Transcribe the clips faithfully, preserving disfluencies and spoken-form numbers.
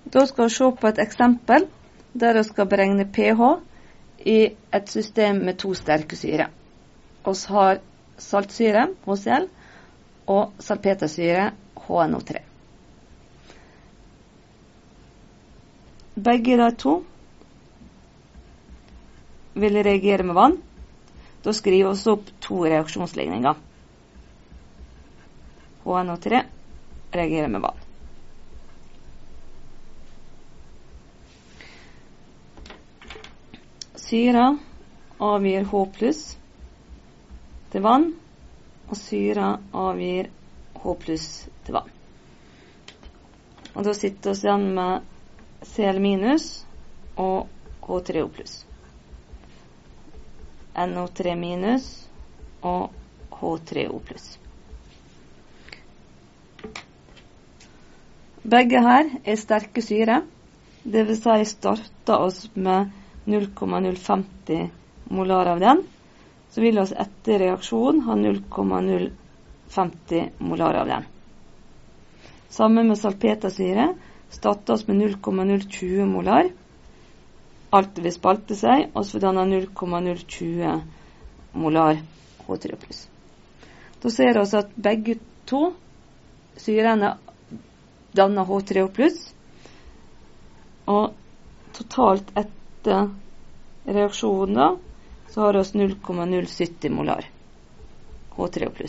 Da skal vi se på et eksempel der vi skal beregne pH i et system med to sterke syre. Vi har saltsyre, H C l, og salpetersyre, H N O tre. Begge de to vil reagere med vann. Da skriver vi opp to reaksjonsligninger. H N O tre reagerer med vann. Syra avgir H pluss til vann, og syra avgir H pluss til vann. Og da sitter vi igjen med Cl minus og H tre O pluss. N O tre minus og H tre O pluss. Begge her er sterke syre, det vil si starter oss med null komma null femti molar av den, så vil oss etter reaksjon ha null komma null femti molar av den. Sammen med salpetersyre starter oss med null komma null tjue molar. Alt vil spalte seg, og så danner null komma null tjue molar H tre O pluss. Da ser vi at begge to syrene danner H tre O pluss, og totalt etter reaksjonen da, så har vi null komma null sytti molar H tre O pluss.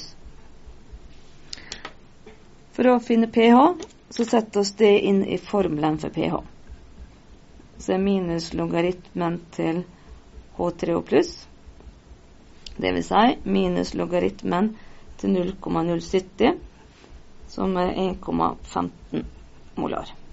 For å finne pH, så setter vi det inn i formelen for pH. Så er minus logaritmen til H tre O pluss, det vil si minus logaritmen til null komma null sytti, som er en komma femten molar.